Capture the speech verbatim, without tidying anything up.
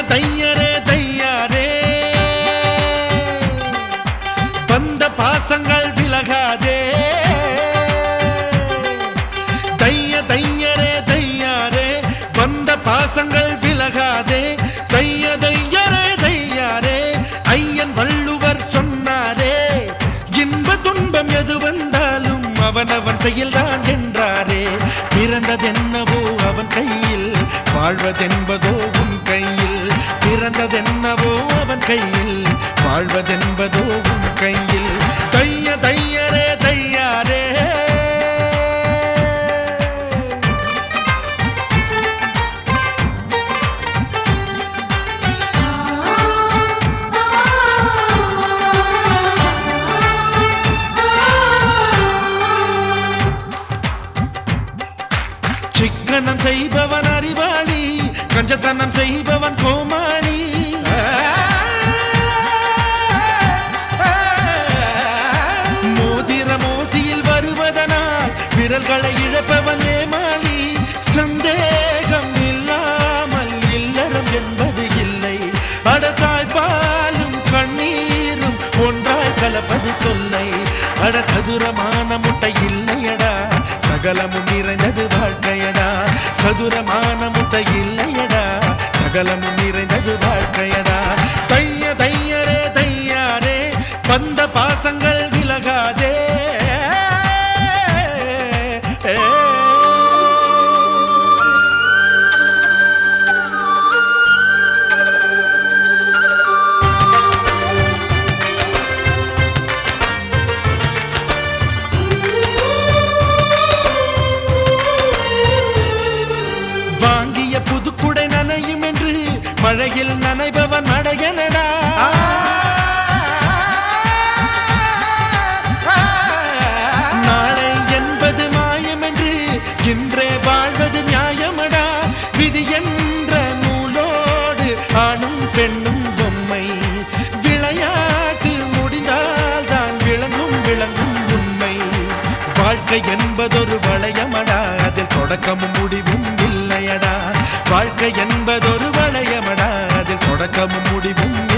தையரே தையாரே வந்த பாசங்கள் விலகாதே தைய தையரே தையாரே வந்த பாசங்கள் விலகாதே தைய தையரே தையாரே ஐயன் வள்ளுவர் சொன்னாரே இன்ப துன்பம் எது வந்தாலும் அவனவன் செயல்தான் என்றாரே பிறந்ததென்னவோ அவன் கையில் வாழ்வதென்பதோ உன் கையில் பிறந்ததென்னவோ அவன் கையில் வாழ்வதென்பதோ உன் கையில் தைய தையரே தையாரே சிக்கனம் செய்பவன் அறிவாளி கஞ்சத்தனம் செய்பவன் கோமாளி மோதிர மோசியில் வருவதனால் விரல்களை இழப்பவன் ஏமாளி சந்தேகம் இல்லாமல் இல்லறம் என்பது இல்லை அடத்தாய் பாலும் கண்ணீரும் ஒன்றாய் கலப்பது தொல்லை அட சதுரமான முட்டை இல்லையடா சகலமும் நிறைந்தது வாழ்க்கையடா சதுரமான முட்டை இல்லையடா சகலமும் நிறைந்தது வாழ்க்கையடா தைய தையரே தையாரே வந்த பாசங்கள் விலகாதே புதுக்குடை நனையும் என்று மழையில் நனைபவன் அடையனடா நாளை என்பது மாயம் என்று இன்றே வாழ்வது நியாயமடா விதி என்ற நூலோடு ஆணும் பெண்ணும் பொம்மை விளையாட்டு முடிந்தால் தான் விளங்கும் விளங்கும் உண்மை வாழ்க்கை என்பதொரு வளையமடா அதில் தொடக்கமும் முடிவும் இல்லையடா வாழ்க்கை என்பதொரு வளையமடா அதில் தொடக்கமும் முடிவும்